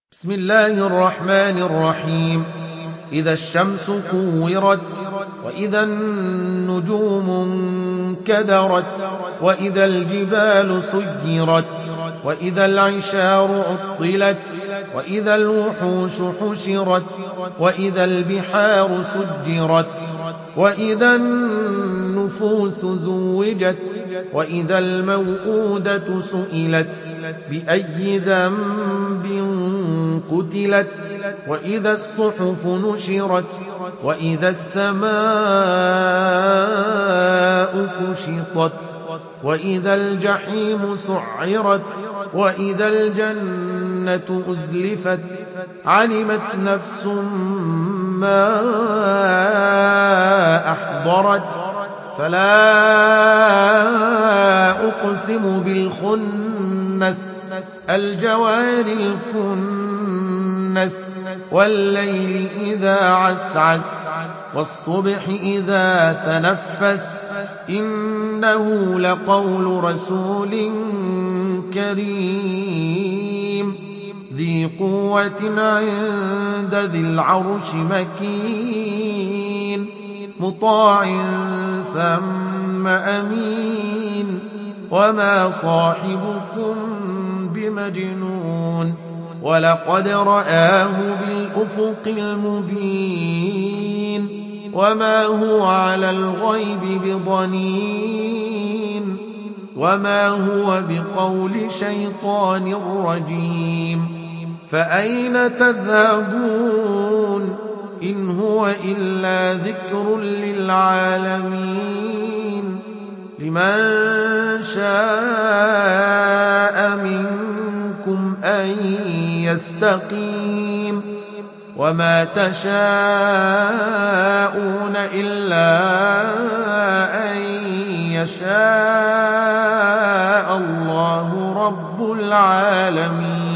بسم الله الرحمن الرحيم. إذا الشمس كورت، وإذا النجوم انكدرت، وإذا الجبال سيرت، وإذا العشار عطلت، وإذا الوحوش حشرت، وإذا البحار سجرت، وإذا النفوس زوجت، وإذا الموءودة سئلت بأي ذنب قتلت، وإذا الصحف نشرت، وإذا السماء كشطت، وإذا الجحيم سعرت، وإذا الجنة أزلفت. علمت نفس ما أحضرت. فلا أقسم بالخنس الجوار الكنس، والليل إذا عسعس، والصبح إذا تنفس. إنه لقول رسول كريم ذي قوة عند ذي العرش مكين، مطاع ثم أمين. وما صاحبكم بمجنون، ولقد رآه بالأفق المبين. وما هو على الغيب بضنين، وما هو بقول شيطان رجيم. فأين تذهبون؟ إن هو إلا ذكر للعالمين. لمن شاء منكم أن يستقيم. وما تشاءون إلا أن يشاء الله رب العالمين.